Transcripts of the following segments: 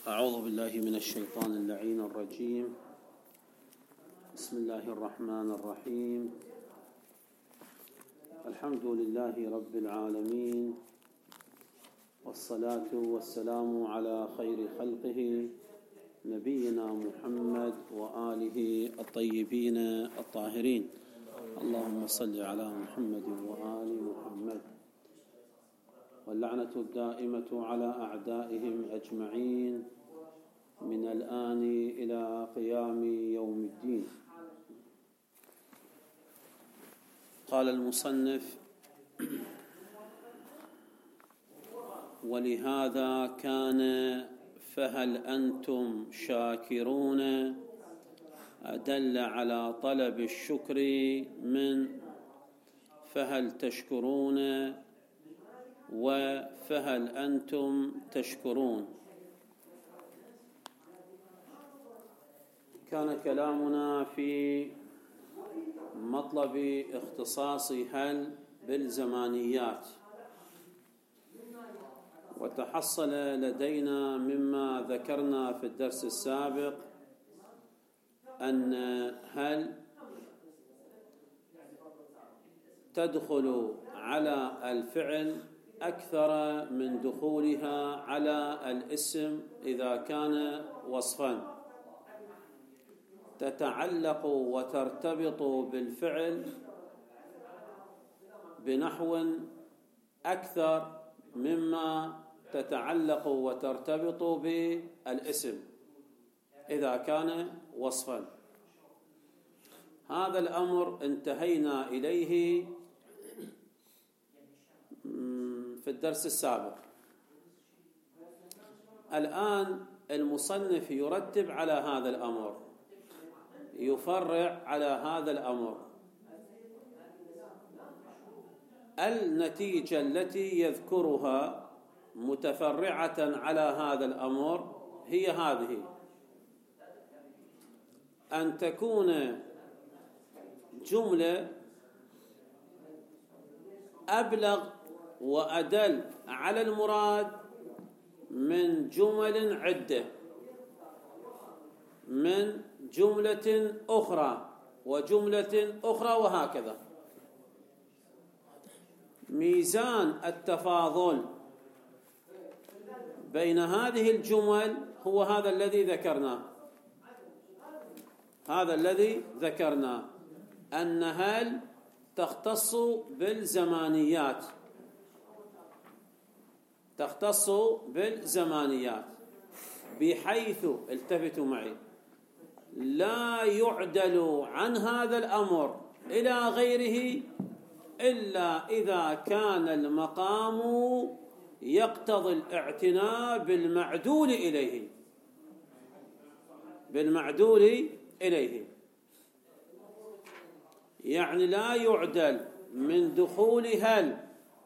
أعوذ بالله من الشيطان اللعين الرجيم. بسم الله الرحمن الرحيم. الحمد لله رب العالمين، والصلاة والسلام على خير خلقه نبينا محمد وآله الطيبين الطاهرين. اللهم صل على محمد وآل محمد، واللعنة الدائمة على أعدائهم أجمعين من الآن إلى قيام يوم الدين. قال المصنف: ولهذا كان فهل أنتم شاكرون أدل على طلب الشكر من فهل تشكرون وفهل أنتم تشكرون. كان كلامنا في مطلب اختصاص هل بالزمانيات، وتحصل لدينا مما ذكرنا في الدرس السابق أن هل تدخل على الفعل أكثر من دخولها على الاسم إذا كان وصفا، تتعلق وترتبط بالفعل بنحو أكثر مما تتعلق وترتبط بالاسم إذا كان وصفا. هذا الأمر انتهينا إليه في الدرس السابق. الآن المصنف يرتب على هذا الأمر، يفرع على هذا الأمر. النتيجة التي يذكرها متفرعة على هذا الأمر هي هذه: أن تكون جملة أبلغ وأدل على المراد من جمل عدة، من جملة أخرى وجملة أخرى، وهكذا. ميزان التفاضل بين هذه الجمل هو هذا الذي ذكرناه. هذا الذي ذكرناه أن هل تختص بالزمانيات، تختص بالزمانيات، بحيث التفتوا معي لا يعدل عن هذا الأمر إلى غيره إلا إذا كان المقام يقتضي الاعتناء بالمعدول إليه، بالمعدول إليه. يعني لا يعدل من دخول هل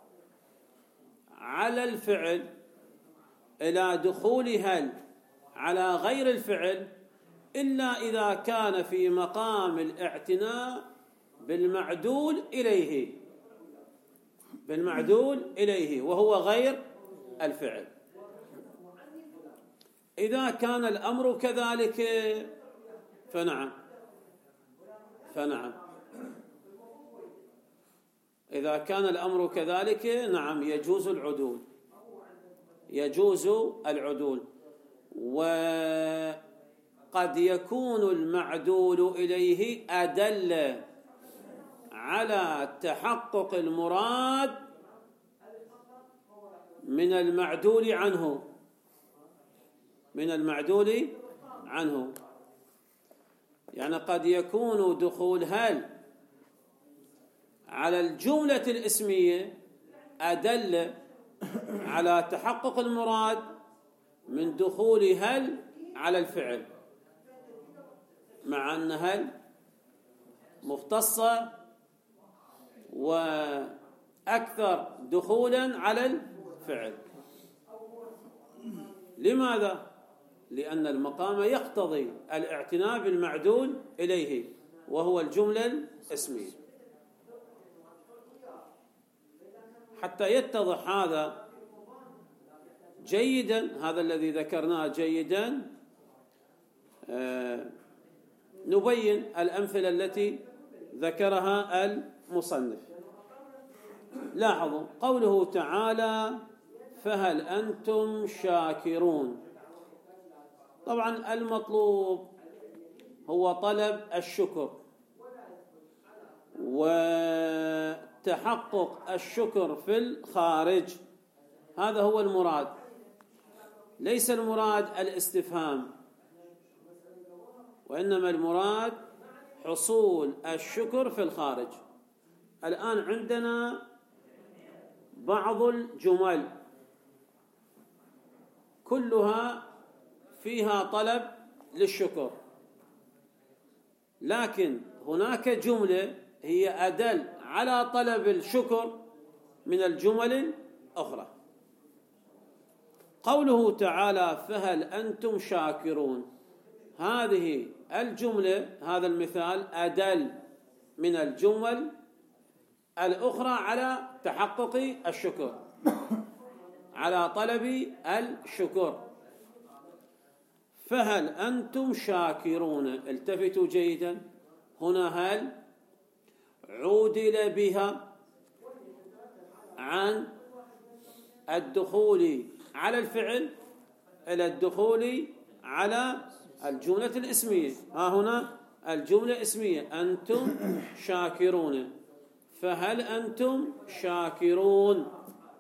على الفعل إلى دخول هل على غير الفعل إلا إذا كان في مقام الاعتناء بالمعدول إليه، بالمعدول إليه وهو غير الفعل. إذا كان الأمر كذلك فنعم إذا كان الأمر كذلك نعم يجوز العدول، يجوز العدول. وقد يكون المعدول إليه أدل على تحقق المراد من المعدول عنه، من المعدول عنه. يعني قد يكون دخول هل على الجملة الاسمية أدل على تحقق المراد من دخول هل على الفعل، مع أن هل مختصة وأكثر دخولا على الفعل. لماذا؟ لأن المقام يقتضي الاعتناء بالمعدول إليه وهو الجملة الاسمية. حتى يتضح هذا جيدا، هذا الذي ذكرناه جيدا. نبين الأمثلة التي ذكرها المصنف. لاحظوا قوله تعالى: فهل أنتم شاكرون. طبعا المطلوب هو طلب الشكر وتحقق الشكر في الخارج، هذا هو المراد، ليس المراد الاستفهام، وإنما المراد حصول الشكر في الخارج. الآن عندنا بعض الجمل كلها فيها طلب للشكر، لكن هناك جملة هي أدل على طلب الشكر من الجمل الأخرى. قوله تعالى: فهل أنتم شاكرون، هذه الجملة، هذا المثال أدل من الجمل الأخرى على تحقق الشكر، على طلب الشكر. فهل أنتم شاكرون، التفتوا جيدا، هنا هل عودل بها عن الدخول على الفعل إلى الدخول على الجملة الاسمية. ها هنا الجملة اسمية، أنتم شاكرون، فهل أنتم شاكرون.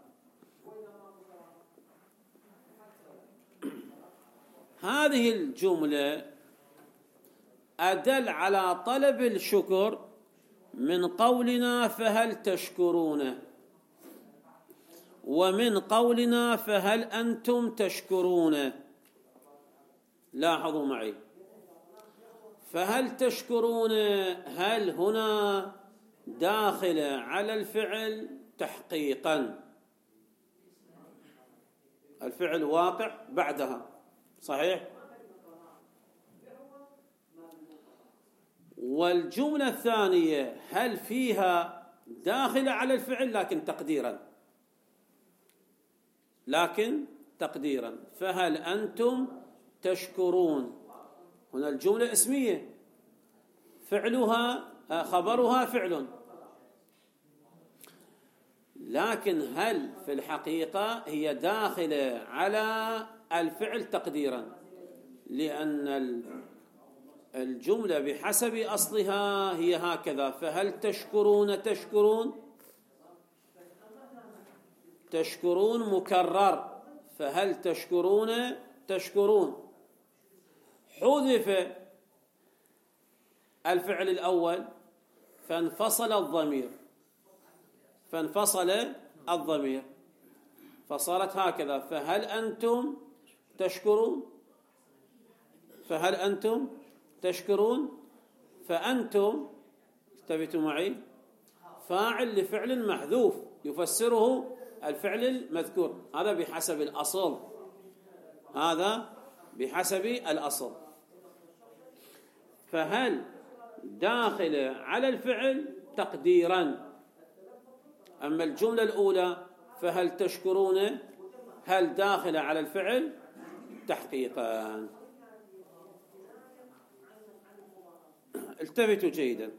هذه الجملة أدل على طلب الشكر من قولنا فهل تشكرون، ومن قولنا فهل أنتم تشكرون. لاحظوا معي، فهل تشكرون، هل هنا داخلة على الفعل تحقيقا، الفعل واقع بعدها، صحيح؟ والجملة الثانية هل فيها داخلة على الفعل لكن تقديرا، فهل أنتم تشكرون. هنا الجملة اسمية، فعلها خبرها فعل، لكن هل في الحقيقة هي داخلة على الفعل تقديرا، لأن الجملة بحسب أصلها هي هكذا: فهل تشكرون، تشكرون مكرر، فهل تشكرون. حذف الفعل الأول فانفصل الضمير، فصارت هكذا: فهل أنتم تشكرون، فأنتم، انتبهوا معي، فاعل لفعل محذوف يفسره الفعل المذكور، هذا بحسب الأصل. فهل داخل على الفعل تقديرا، أما الجملة الأولى فهل تشكرون هل داخل على الفعل تحقيقا. التفتوا جيدا،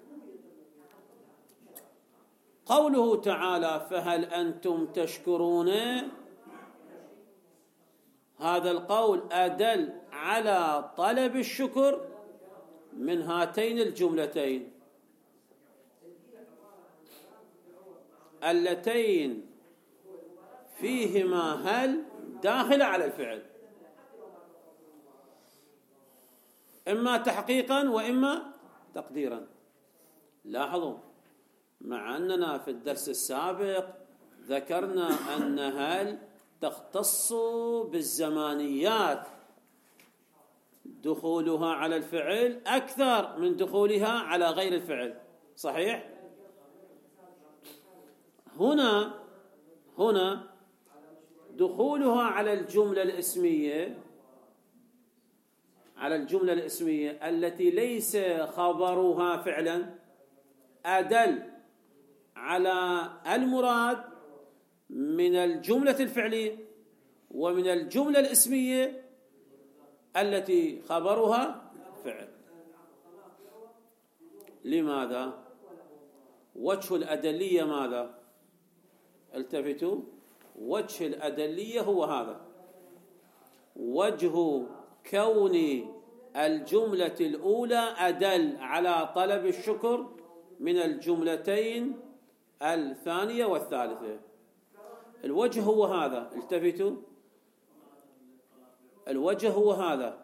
قوله تعالى: فهل أنتم تشكرون، هذا القول أدل على طلب الشكر من هاتين الجملتين اللتين فيهما هل داخل على الفعل، إما تحقيقا وإما تقديرا. لاحظوا، مع أننا في الدرس السابق ذكرنا أن هل تختص بالزمانيات، دخولها على الفعل أكثر من دخولها على غير الفعل، صحيح؟ هنا دخولها على الجملة الاسمية التي ليس خبرها فعلا أدل على المراد من الجملة الفعلية، ومن الجملة الاسمية التي خبرها فعل. لماذا؟ وجه الأدلية ماذا؟ التفتوا، وجه الأدلية هو هذا، وجه كون الجملة الأولى أدل على طلب الشكر من الجملتين الثانية والثالثة. الوجه هو هذا، التفتوا، الوجه هو هذا،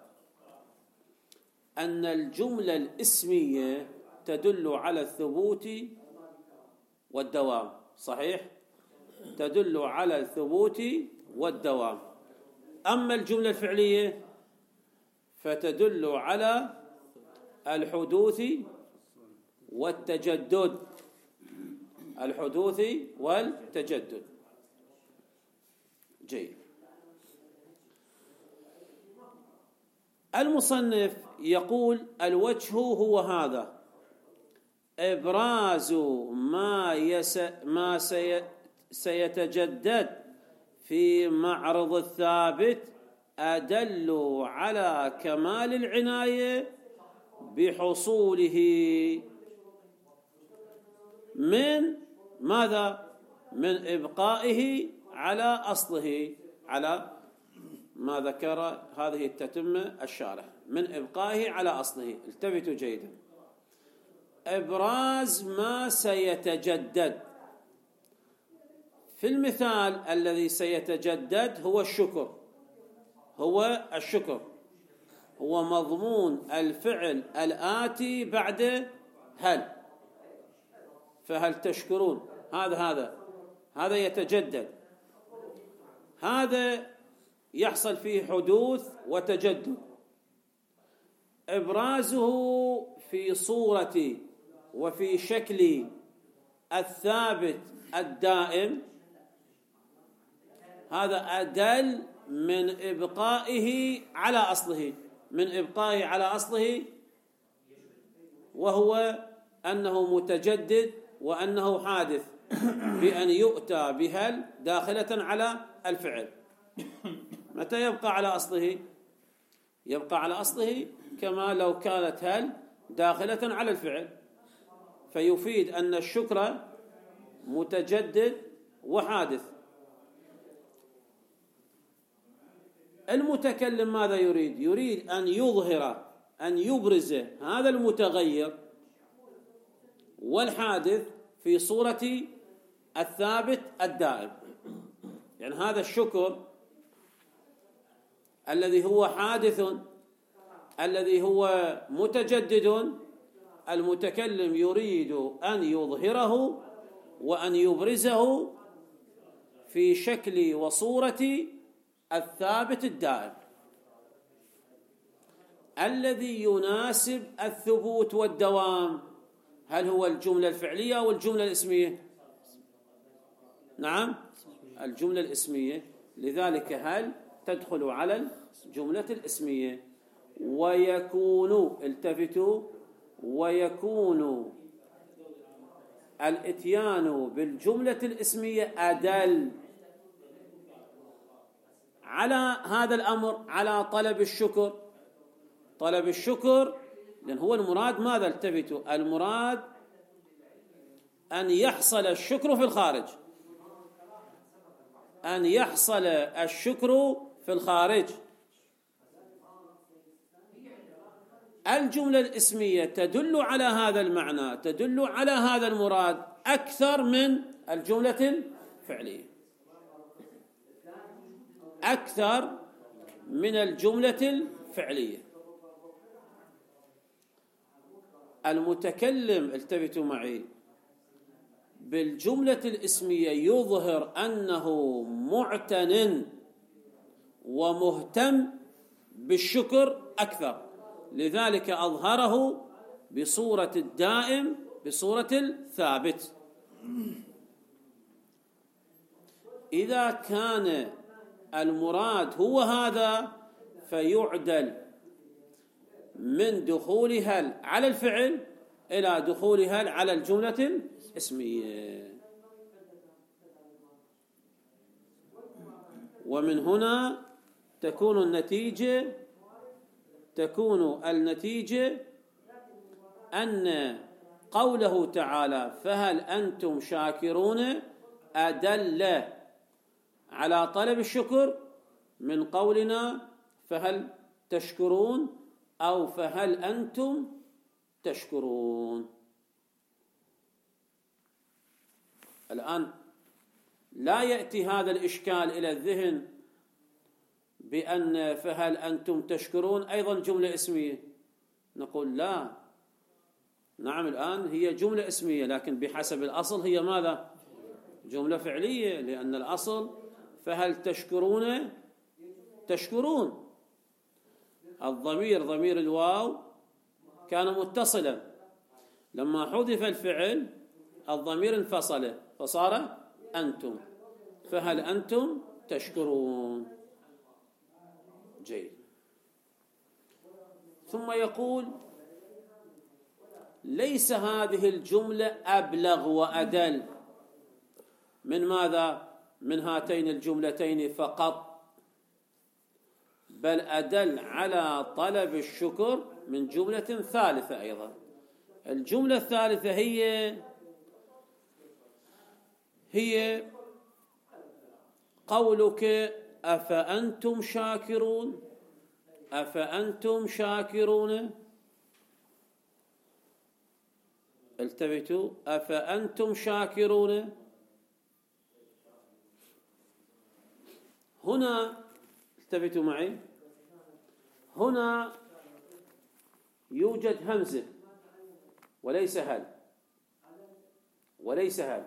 أن الجملة الاسمية تدل على الثبوت والدوام. صحيح؟ تدل على الثبوت والدوام. أما الجملة الفعلية فتدل على الحدوث والتجدد، الحدوث والتجدد. جيد. المصنف يقول الوجه هو هذا، إبراز ما سيتجدد في معرض الثابت أدل على كمال العناية بحصوله من ماذا؟ من إبقائه على أصله، على ما ذكر هذه التتمة الشارح، من إبقائه على أصله. التفتوا جيدا، إبراز ما سيتجدد. في المثال الذي سيتجدد هو الشكر، هو الشكر، هو مضمون الفعل الآتي بعد هل، فهل تشكرون، هذا يتجدد، هذا يحصل فيه حدوث وتجدد. إبرازه في صورة وفي شكل الثابت الدائم هذا أدل من إبقائه على أصله، من إبقائه على أصله، وهو أنه متجدد وأنه حادث بأن يؤتى بهل داخلة على الفعل. متى يبقى على أصله؟ يبقى على أصله كما لو كانت هل داخلة على الفعل، فيفيد أن الشكر متجدد وحادث. المتكلم ماذا يريد؟ يريد أن يظهر، أن يبرز هذا المتغير والحادث في صورة الثابت الدائم. يعني هذا الشكر الذي هو حادث، الذي هو متجدد، المتكلم يريد أن يظهره وأن يبرزه في شكل وصورة الثابت الدائم الذي يناسب الثبوت والدوام. هل هو الجملة الفعلية أو الجملة الاسمية؟ نعم، الجملة الاسمية. لذلك هل تدخل على الجملة الاسمية. ويكون، التفتوا، ويكون الاتيان بالجملة الاسمية أدل على هذا الأمر، على طلب الشكر. طلب الشكر لأن هو المراد ماذا؟ التفتوا، المراد أن يحصل الشكر في الخارج، أن يحصل الشكر في الخارج. الجملة الاسمية تدل على هذا المعنى، تدل على هذا المراد أكثر من الجملة الفعلية، أكثر من الجملة الفعلية. المتكلم، التفتوا معي، بالجملة الاسمية يظهر أنه معتن ومهتم بالشكر أكثر، لذلك أظهره بصورة الدائم، بصورة الثابت. إذا كان المراد هو هذا فيعدل من دخول هل على الفعل إلى دخول هل على الجملة الاسمية. ومن هنا تكون النتيجة أن قوله تعالى فهل أنتم شاكرون أدل على طلب الشكر من قولنا فهل تشكرون أو فهل أنتم تشكرون. الآن لا يأتي هذا الإشكال إلى الذهن بأن فهل أنتم تشكرون أيضا جملة اسمية. نقول لا، نعم الآن هي جملة اسمية، لكن بحسب الأصل هي ماذا؟ جملة فعلية، لأن الأصل فهل تشكرون تشكرون. الضمير ضمير الواو كان متصلا، لما حذف الفعل الضمير انفصل فصار أنتم، فهل أنتم تشكرون. جيد. ثم يقول ليس هذه الجملة أبلغ وأدل من ماذا؟ من هاتين الجملتين فقط، بل أدل على طلب الشكر من جملة ثالثة أيضا. الجملة الثالثة هي قولك أفأنتم شاكرون، أفأنتم شاكرون. التفتوا، أفأنتم شاكرون. هنا التفتوا معي، هنا يوجد همزة وليس هل،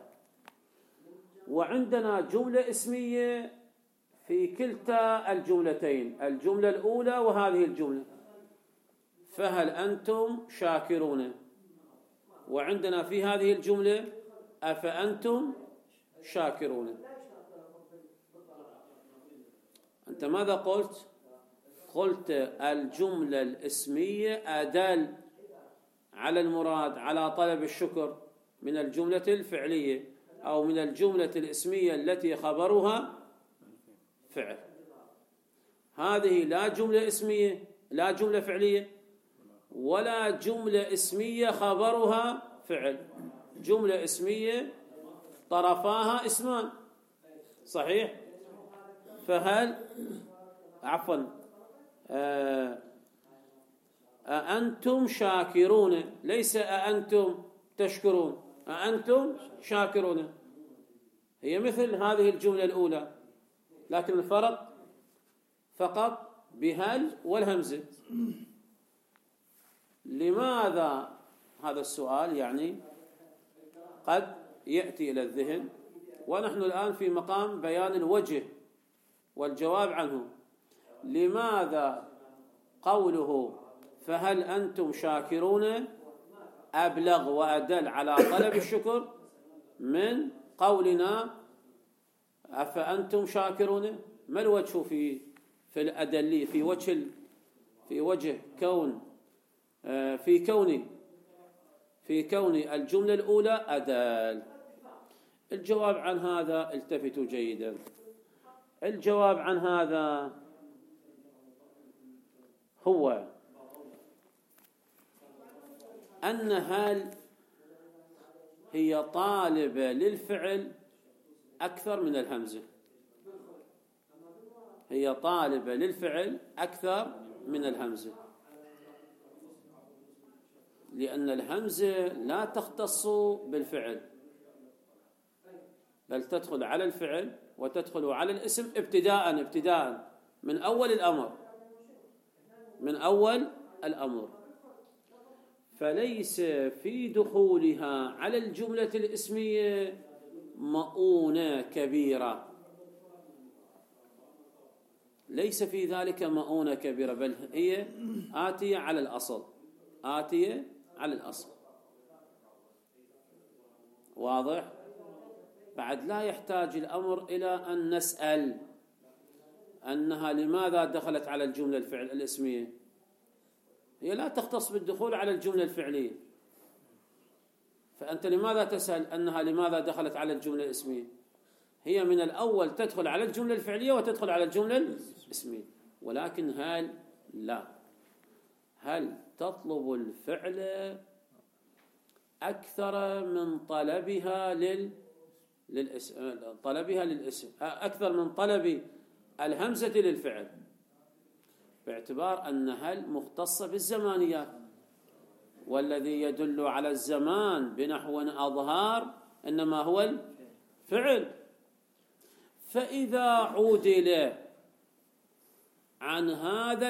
وعندنا جملة اسمية في كلتا الجملتين، الجملة الأولى وهذه الجملة، فهل أنتم شاكرون، وعندنا في هذه الجملة أفأنتم شاكرون. أنت ماذا قلت؟ قلت الجملة الاسمية أدل على المراد على طلب الشكر من الجملة الفعلية أو من الجملة الاسمية التي خبرها فعل. هذه لا جملة اسمية، لا جملة فعلية، ولا جملة اسمية خبرها فعل، جملة اسمية طرفاها اسمان. صحيح؟ فهل أأنتم شاكرون، ليس أأنتم تشكرون، أأنتم شاكرون. هي مثل هذه الجملة الأولى، لكن الفرق فقط بهل والهمزة. لماذا؟ هذا السؤال يعني قد يأتي إلى الذهن، ونحن الآن في مقام بيان الوجه والجواب عنه. لماذا قوله فهل أنتم شاكرون أبلغ وأدل على طلب الشكر من قولنا أفأنتم شاكرون؟ ما الوجه في الأدلي، في وجه كون في كون الجملة الأولى أدل؟ الجواب عن هذا، التفتوا جيدا، الجواب عن هذا هو أن هل هي طالبة للفعل أكثر من الهمزة، هي طالبة للفعل أكثر من الهمزة، لأن الهمزة لا تختص بالفعل، بل تدخل على الفعل وتدخل على الاسم ابتداء من أول الأمر، فليس في دخولها على الجملة الاسمية مؤونة كبيرة، ليس في ذلك مؤونة كبيرة، بل هي آتية على الأصل. واضح؟ بعد لا يحتاج الأمر إلى أن نسأل أنها لماذا دخلت على الجملة الاسمية، هي لا تختص بالدخول على الجملة الفعلية، فأنت لماذا تسأل أنها لماذا دخلت على الجملة الاسمية؟ هي من الأول تدخل على الجملة الفعلية وتدخل على الجملة الاسمية، ولكن هل تطلب الفعل أكثر من طلبها للاسم، أكثر من طلب الهمزة للفعل، باعتبار أن هل مختصة بالزمانيات، والذي يدل على الزمان بنحو أظهار إنما هو الفعل. فإذا عُدل عن هذا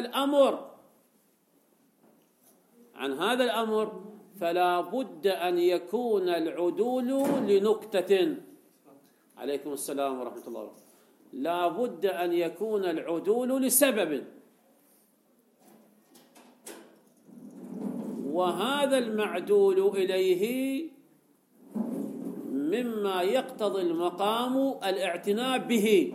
الأمر فلا بد أن يكون العدول لنكتة. عليكم السلام ورحمة الله وبركاته. لا بد أن يكون العدول لسبب، وهذا المعدول إليه مما يقتضي المقام الاعتناء به،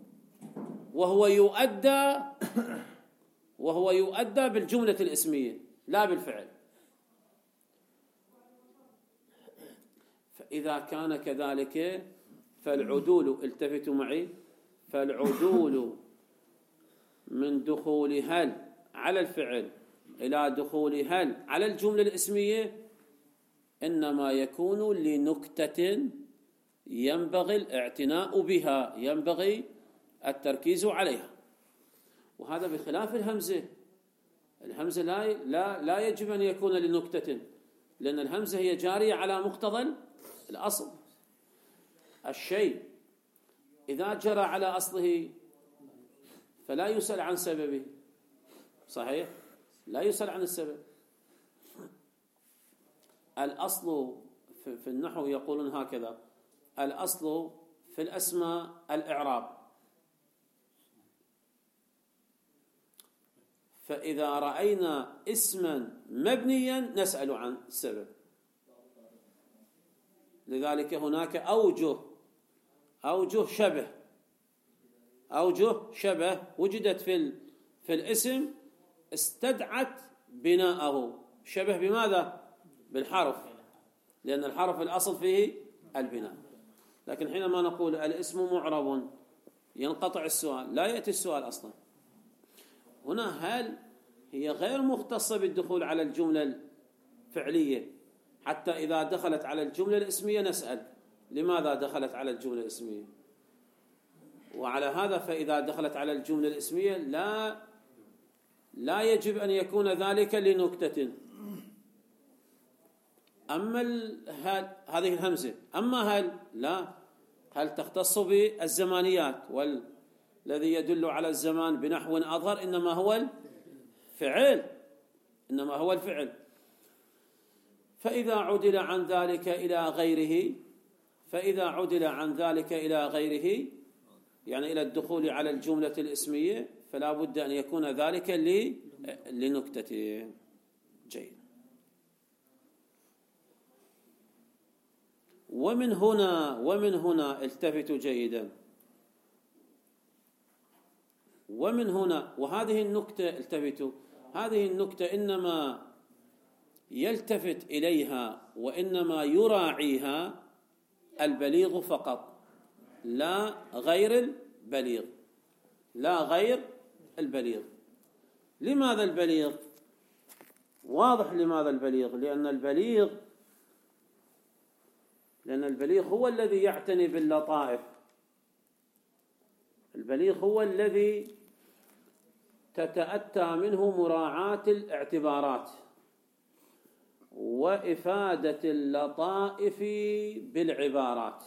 وهو يؤدى بالجملة الاسمية لا بالفعل. فإذا كان كذلك فالعدول، التفتوا معي، فالعدول من دخول هل على الفعل إلى دخول هل على الجملة الاسمية إنما يكون لنكتة ينبغي الاعتناء بها، ينبغي التركيز عليها. وهذا بخلاف الهمزة. الهمزة لا يجب أن يكون لنكتة، لأن الهمزة هي جارية على مقتضى الأصل. الشيء إذا جرى على أصله فلا يسأل عن سببه، صحيح؟ لا يسأل عن السبب. الأصل في النحو يقولون هكذا: الأصل في الأسماء الإعراب، فإذا رأينا اسما مبنيا نسأل عن السبب. لذلك هناك أوجه شبه وجدت في الاسم استدعت بناءه. شبه بماذا؟ بالحرف، لأن الحرف الأصل فيه البناء. لكن حينما نقول الاسم معرب ينقطع السؤال، لا يأتي السؤال أصلا. هنا هل هي غير مختصة بالدخول على الجملة الفعلية، حتى إذا دخلت على الجملة الاسمية نسأل لماذا دخلت على الجملة الاسمية. وعلى هذا فإذا دخلت على الجملة الاسمية لا يجب أن يكون ذلك لنكتة. أما هذه الهمزة، أما هل تختص بالزمانيات، والذي يدل على الزمان بنحو أظهر إنما هو الفعل. فإذا عدل عن ذلك إلى غيره، يعني إلى الدخول على الجملة الاسمية، فلا بد أن يكون ذلك لنكتة. جيد. ومن هنا التفتوا جيدا. ومن هنا، وهذه النكتة التفتوا، هذه النكتة إنما يلتفت إليها وإنما يراعيها البليغ فقط، لا غير البليغ. لماذا البليغ؟ واضح لماذا البليغ. لأن البليغ هو الذي يعتني باللطائف. البليغ هو الذي تتأتى منه مراعاة الاعتبارات وإفادة اللطائف بالعبارات.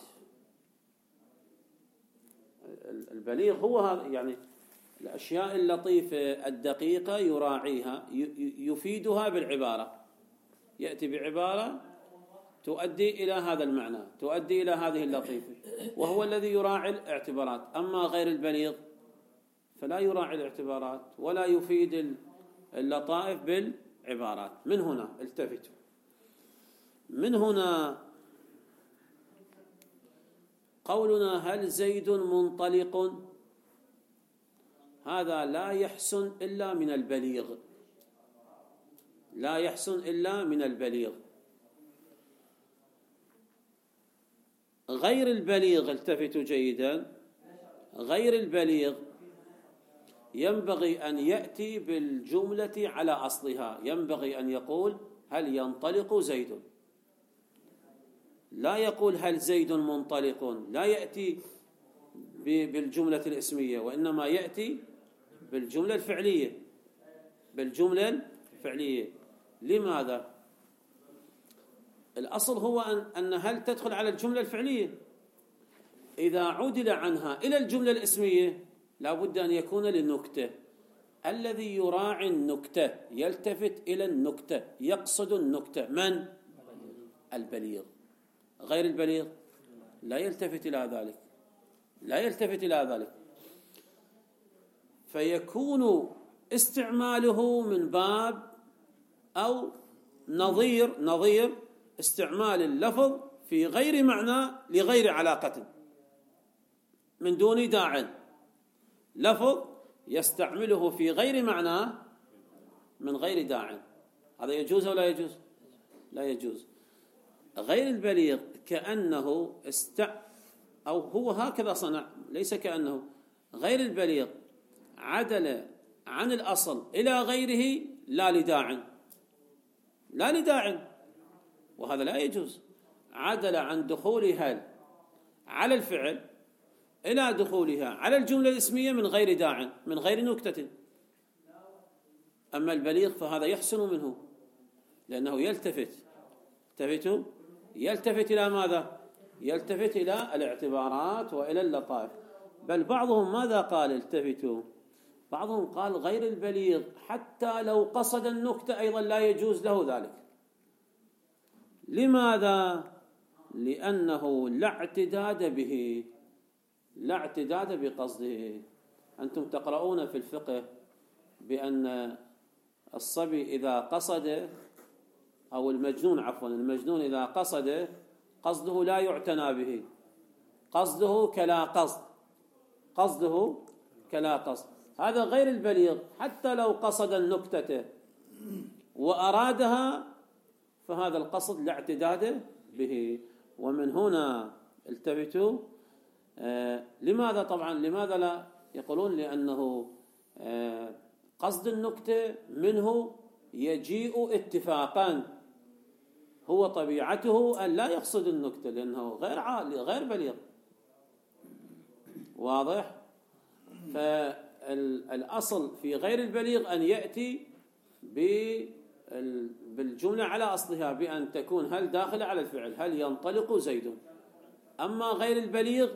البليغ هو هذا، يعني الأشياء اللطيفة الدقيقة يراعيها، يفيدها بالعبارة، يأتي بعبارة تؤدي إلى هذا المعنى، تؤدي إلى هذه اللطيفة، وهو الذي يراعي الاعتبارات. أما غير البليغ فلا يراعي الاعتبارات ولا يفيد اللطائف بالعبارات. من هنا التفتوا. من هنا قولنا هل زيد منطلق، هذا لا يحسن إلا من البليغ. غير البليغ، التفتوا جيدا، غير البليغ ينبغي أن يأتي بالجملة على أصلها، ينبغي أن يقول هل ينطلق زيد، لا يقول هل زيد منطلق، لا يأتي بالجملة الاسمية، وإنما يأتي بالجملة الفعلية، بالجملة الفعلية. لماذا؟ الأصل هو أن هل تدخل على الجملة الفعلية، إذا عدل عنها إلى الجملة الاسمية لا بد أن يكون للنكتة. الذي يراعي النكتة يلتفت إلى النكتة، يقصد النكتة، من؟ البليغ. غير البليغ لا يلتفت إلى ذلك، لا يلتفت إلى ذلك، فيكون استعماله من باب أو نظير استعمال اللفظ في غير معنى لغير علاقة من دون داع، لفظ يستعمله في غير معنى من غير داع، هذا يجوز أو لا يجوز؟ لا يجوز. غير البليغ كأنه أو هو هكذا صنع، ليس كأنه. غير البليغ عدل عن الأصل إلى غيره لا لداع، لا لداع، وهذا لا يجوز. عدل عن دخول هل على الفعل إلى دخولها على الجملة الاسمية من غير داع، من غير نكتة. أما البليغ فهذا يحسن منه، لأنه يلتفت إلى ماذا؟ يلتفت إلى الاعتبارات وإلى اللطائف. بل بعضهم ماذا قال؟ التفتوا، بعضهم قال غير البليغ حتى لو قصد النكتة أيضا لا يجوز له ذلك. لماذا؟ لأنه لا اعتداد به، لا اعتداد بقصده. أنتم تقرؤون في الفقه بأن الصبي إذا قصد، أو المجنون عفوا، المجنون إذا قصد قصده لا يعتنى به، قصده كلا قصد، قصده كلا قصد. هذا غير البليغ حتى لو قصد النكتة وأرادها فهذا القصد لا اعتداد به. ومن هنا التفتوا. لماذا طبعا لماذا لا يقولون؟ لأنه قصد النكتة منه يجيء اتفاقا، هو طبيعته أن لا يقصد النكتة لأنه غير بليغ، واضح؟ فالأصل في غير البليغ أن يأتي بالجملة على أصلها، بأن تكون هل داخلة على الفعل، هل ينطلق زيد. أما غير البليغ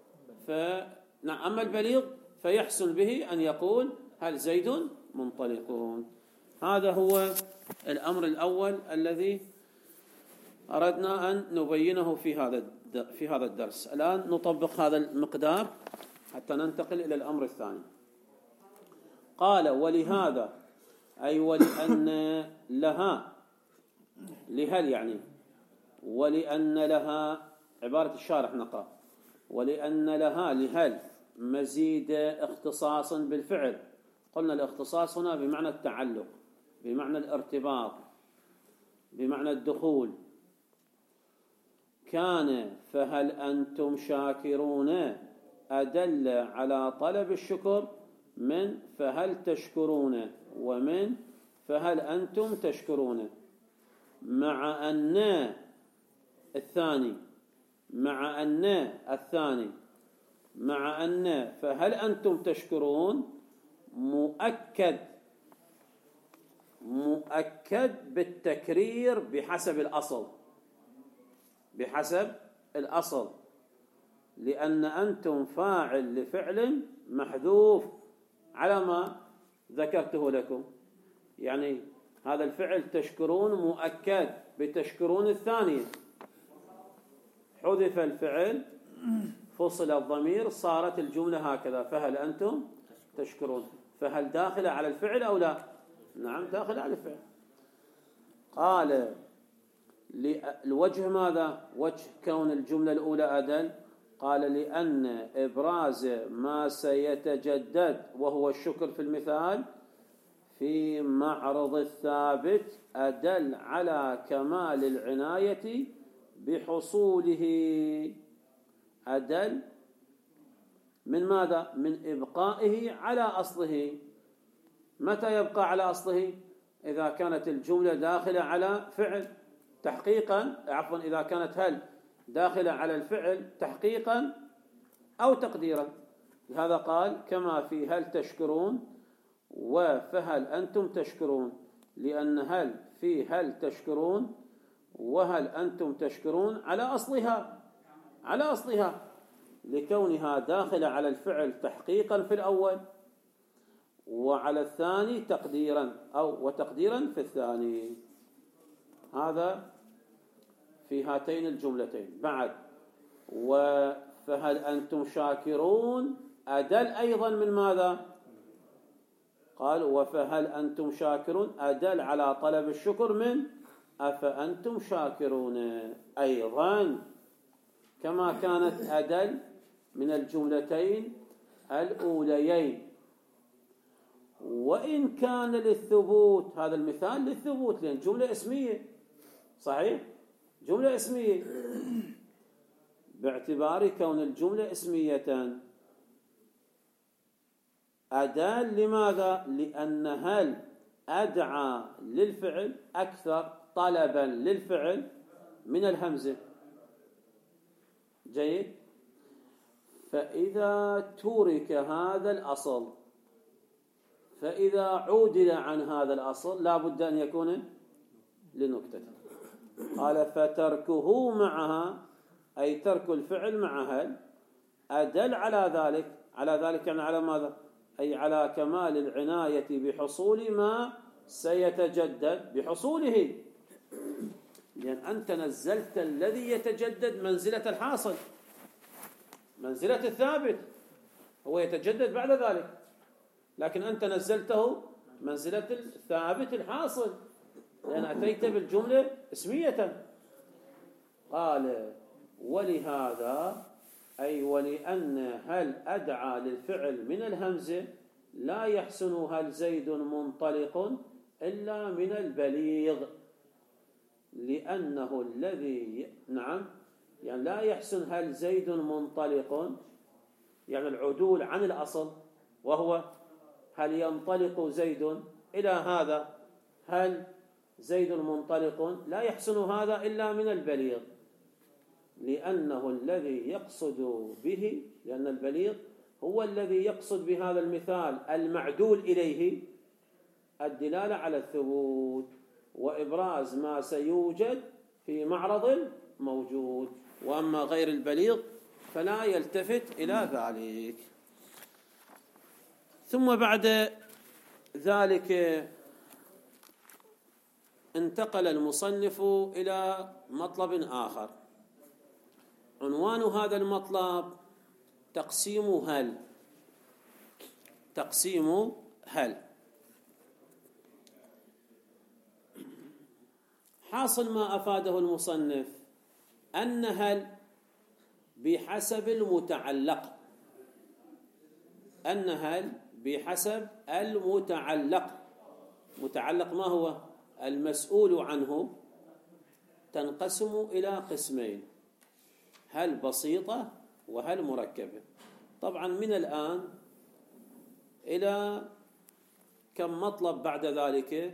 أما البليغ فيحسن به أن يقول هل زيد منطلقون. هذا هو الأمر الأول الذي أردنا أن نبينه في هذا الدرس. الآن نطبق هذا المقدار حتى ننتقل إلى الأمر الثاني. قال ولهذا، أي ولأن لها، لهل يعني، ولأن لها، عبارة الشارح نقرأ، ولأن لها لهل مزيد اختصاص بالفعل. قلنا الاختصاص هنا بمعنى التعلق، بمعنى الارتباط، بمعنى الدخول. كان فهل أنتم شاكرون أدل على طلب الشكر من فهل تشكرون، ومن فهل أنتم تشكرون، مع أن الثاني مع أن فهل أنتم تشكرون مؤكد بالتكرير بحسب الأصل، لأن أنتم فاعل لفعل محذوف على ما ذكرته لكم. يعني هذا الفعل تشكرون مؤكد بتشكرون الثانية، حذف الفعل فصل الضمير، صارت الجملة هكذا فهل أنتم تشكرون. فهل داخل على الفعل أو لا؟ نعم داخل على الفعل. قال الوجه ماذا؟ وجه كون الجملة الأولى أدل. قال لأن إبراز ما سيتجدد وهو الشكر في المثال في معرض الثابت أدل على كمال العناية بحصوله. أدل من ماذا؟ من إبقائه على أصله. متى يبقى على أصله؟ إذا كانت الجملة داخلة على فعل تحقيقا، عفوا إذا كانت هل داخلة على الفعل تحقيقا أو تقديرا. لهذا قال كما في هل تشكرون وفهل أنتم تشكرون، لأن هل في هل تشكرون وهل أنتم تشكرون على أصلها لكونها داخلة على الفعل تحقيقا في الأول، وعلى الثاني تقديرا وتقديرا في الثاني. هذا في هاتين الجملتين. بعد فهل أنتم شاكرون أدل أيضا من ماذا؟ قال وفهل أنتم شاكرون أدل على طلب الشكر من أفأنتم شاكرون أيضا، كما كانت أدل من الجملتين الأوليين. وإن كان للثبوت، هذا المثال للثبوت لأن جملة اسمية، صحيح؟ جملة اسمية، باعتبار كون الجملة اسمية أدل لماذا؟ لأن هل أدعى للفعل أكثر طلبا للفعل من الهمزة. جيد. فإذا ترك هذا الأصل، فإذا عودل عن هذا الأصل لا بد أن يكون لنكتة. قال فتركه معها، أي ترك الفعل مع هل، أدل على ذلك يعني على ماذا؟ أي على كمال العناية بحصول ما سيتجدد بحصوله، لأن أنت نزلت الذي يتجدد منزلة الحاصل، منزلة الثابت، هو يتجدد بعد ذلك، لكن أنت نزلته منزلة الثابت الحاصل لأن أتيت بالجملة اسمية. قال ولهذا أي ولأن هل أدعى للفعل من الهمزة لا يحسن هل زيد منطلق إلا من البليغ، لأنه الذي يعني لا يحسن هل زيد منطلق، يعني العدول عن الأصل، وهو هل ينطلق زيد إلى هذا، هل زيد منطلق، لا يحسن هذا إلا من البليغ، لأنه الذي يقصد به، لأن البليغ هو الذي يقصد بهذا المثال المعدول إليه الدلالة على الثبوت وإبراز ما سيوجد في معرض موجود، وأما غير البليغ فلا يلتفت إلى ذلك. ثم بعد ذلك انتقل المصنف إلى مطلب آخر. عنوان هذا المطلب تقسيم هل. حاصل ما أفاده المصنف أن هل بحسب المتعلق، أن هل بحسب المتعلق. متعلق ما هو؟ المسؤول عنه. تنقسم إلى قسمين: هل بسيطة وهل مركبة. طبعا من الآن إلى كم مطلب بعد ذلك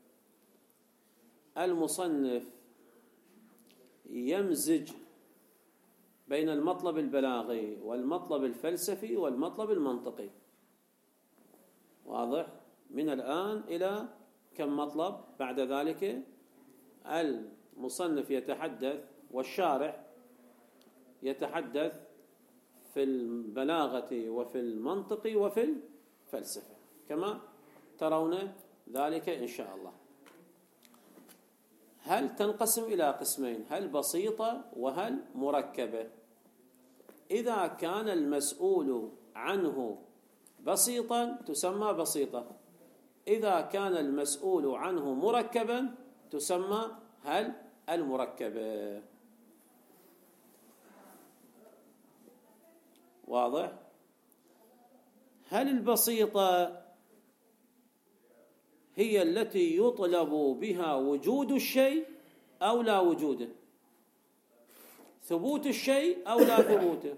المصنف يمزج بين المطلب البلاغي والمطلب الفلسفي والمطلب المنطقي. واضح؟ من الآن إلى كم مطلب بعد ذلك المصنف يتحدث والشارح يتحدث في البلاغة وفي المنطق وفي الفلسفة كما ترون ذلك إن شاء الله. هل تنقسم إلى قسمين: هل بسيطة وهل مركبة. إذا كان المسؤول عنه بسيطا تسمى بسيطة، إذا كان المسؤول عنه مركبا تسمى هل المركبة. واضح؟ هل البسيطة هي التي يطلب بها وجود الشيء أو لا وجوده، ثبوت الشيء أو لا ثبوته.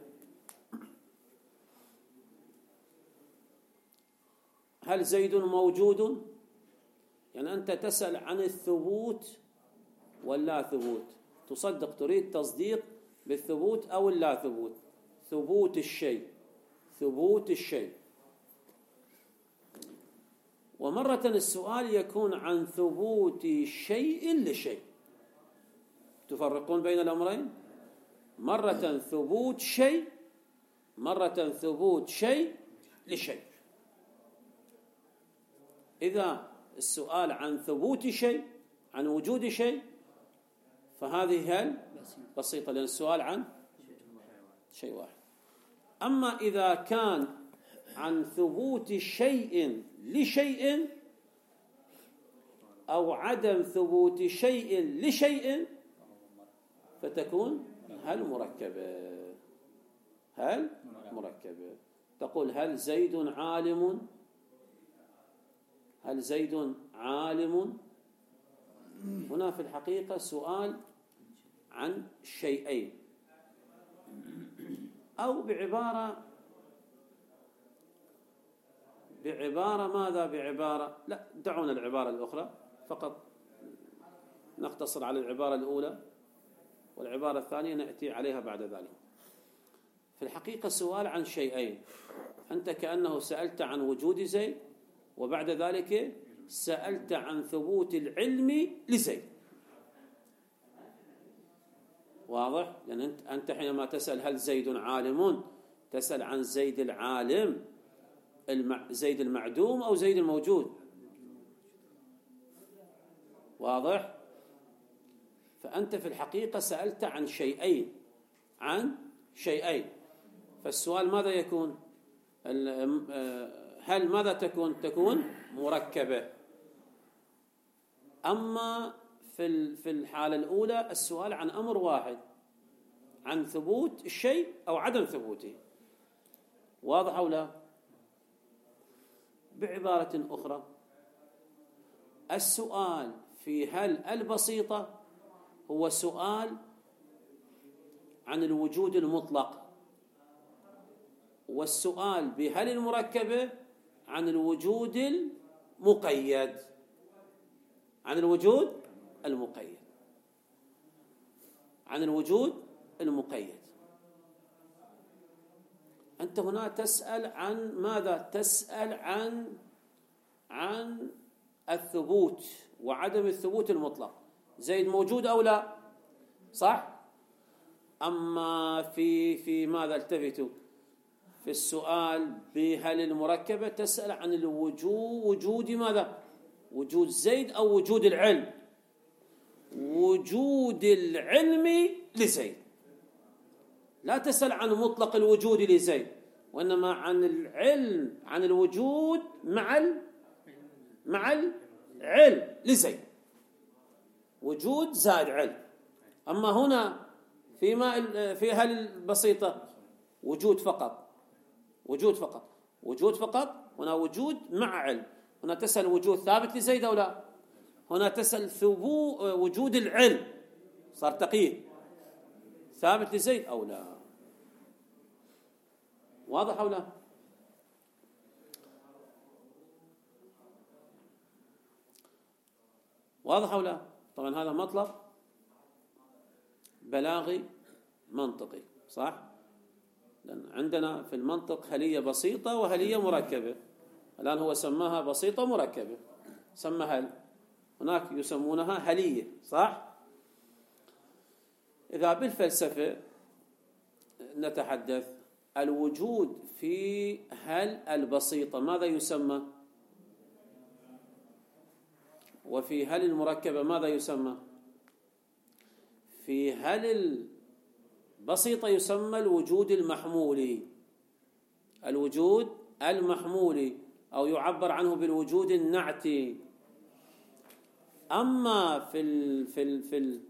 هل زيد موجود؟ يعني أنت تسأل عن الثبوت واللا ثبوت، تصدق، تريد تصديق بالثبوت أو اللا ثبوت. ثبوت الشيء، ثبوت الشيء. ومرة السؤال يكون عن ثبوت شيء لشيء. تفرقون بين الأمرين؟ مرة ثبوت شيء، مرة ثبوت شيء لشيء. إذا السؤال عن ثبوت شيء، عن وجود شيء، فهذه هل بسيطة، لأن السؤال عن شيء واحد. أما إذا كان عن ثبوت شيء لشيء أو عدم ثبوت شيء لشيء، فتكون هل مركبة. هل مركبة. تقول هل زيد عالم؟ هل زيد عالم؟ هنا في الحقيقة سؤال عن شيئين، أو بعبارة ماذا؟ بعبارة، لا دعونا العبارة الأخرى، فقط نقتصر على العبارة الأولى، والعبارة الثانية نأتي عليها بعد ذلك. في الحقيقة سؤال عن شيئين، أنت كأنه سألت عن وجود زيد، وبعد ذلك سألت عن ثبوت العلم لزيد. واضح؟ لأن أنت حينما تسأل هل زيد عالم، تسأل عن زيد العالم، زيد المعدوم أو زيد الموجود. واضح؟ فأنت في الحقيقة سألت عن شيئين، عن شيئين. فالسؤال ماذا يكون؟ هل ماذا تكون مركبة. أما في الحالة الأولى السؤال عن أمر واحد، عن ثبوت الشيء أو عدم ثبوته. واضح أو لا؟ بعبارة أخرى، السؤال في هل البسيطة هو سؤال عن الوجود المطلق، والسؤال بهل المركبة عن الوجود المقيد، عن الوجود المقيد، عن الوجود المقيد. أنت هنا تسأل عن ماذا؟ تسأل عن الثبوت وعدم الثبوت المطلق. زيد موجود أو لا؟ صح؟ أما في ماذا؟ التفتوا في السؤال بهل المركبة تسأل عن وجود ماذا؟ وجود زيد أو وجود العلم؟ وجود العلم لزيد. لا تسأل عن مطلق الوجود لزيد، وإنما عن العلم، عن الوجود مع العلم لزيد. وجود زائد علم. أما هنا في هل البسيطة وجود فقط، وجود فقط، وجود فقط. هنا وجود مع علم. هنا تسأل وجود ثابت لزيد أو لا؟ هنا تسأل وجود العلم، صار تقييد، ثابت لزيد أو لا. واضح أو لا؟ واضح أو لا؟ طبعا هذا مطلب بلاغي منطقي، صح؟ لأن عندنا في المنطق هلية بسيطة وهلية مركبة. الآن هو سماها بسيطة مركبة، سمى هل. هناك يسمونها هلية، صح؟ إذا بالفلسفة نتحدث، الوجود في هل البسيطة ماذا يسمى؟ وفي هل المركبة ماذا يسمى؟ في هل البسيطة يسمى الوجود المحمولي، الوجود المحمولي، أو يعبر عنه بالوجود النعتي. أما في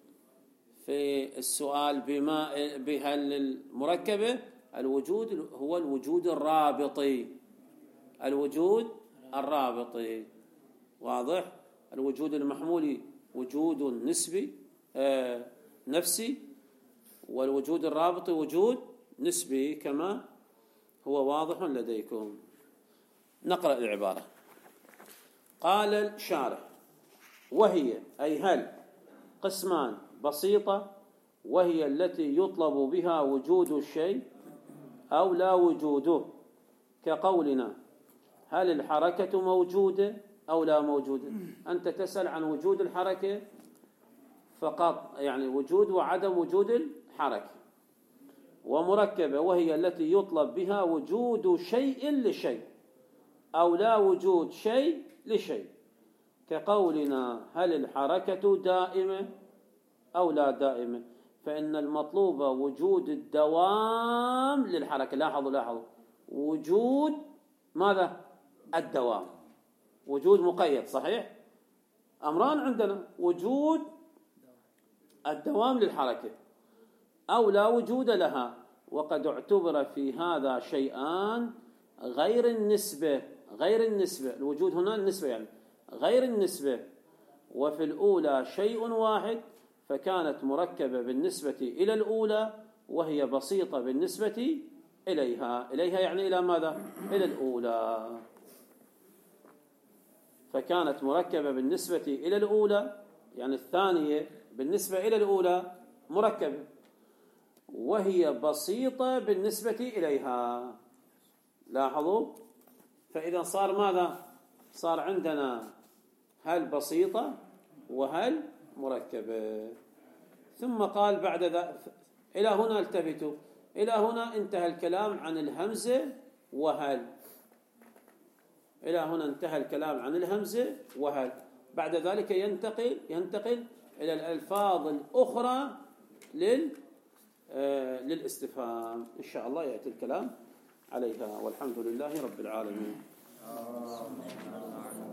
السؤال بهل المركبة، الوجود هو الوجود الرابطي، الوجود الرابطي. واضح؟ الوجود المحمولي وجود نسبي نفسي، والوجود الرابطي وجود نسبي كما هو واضح لديكم. نقرأ العبارة. قال الشارح: وهي أي هل قسمان بسيطة، وهي التي يطلب بها وجود الشيء أو لا وجوده، كقولنا هل الحركة موجودة أو لا موجودة. أنت تسأل عن وجود الحركة فقط، يعني وجود وعدم وجود الحركة. ومركبة وهي التي يطلب بها وجود شيء لشيء أو لا وجود شيء لشيء، كقولنا هل الحركة دائمة أو لا دائمة، فإن المطلوب وجود الدوام للحركة. لاحظوا وجود ماذا؟ الدوام. وجود مقيد صحيح، أمران عندنا: وجود الدوام للحركة أو لا وجود لها. وقد اعتبر في هذا شيئان غير النسبة. الوجود هنا النسبة، يعني غير النسبة. وفي الأولى شيء واحد فكانت مركبة بالنسبة إلى الأولى، وهي بسيطة بالنسبة إليها يعني إلى ماذا؟ إلى الأولى. فكانت مركبة بالنسبة إلى الأولى، يعني الثانية بالنسبة إلى الأولى مركبة، وهي بسيطة بالنسبة إليها. لاحظوا، فإذا صار ماذا؟ صار عندنا هل بسيطة وهل مركبة. ثم قال بعد ذلك: إلى هنا التفتوا، إلى هنا انتهى الكلام عن الهمزة وهل. إلى هنا انتهى الكلام عن الهمزة وهل. بعد ذلك ينتقل إلى الألفاظ الأخرى للاستفهام. إن شاء الله يأتي الكلام عليها، والحمد لله رب العالمين.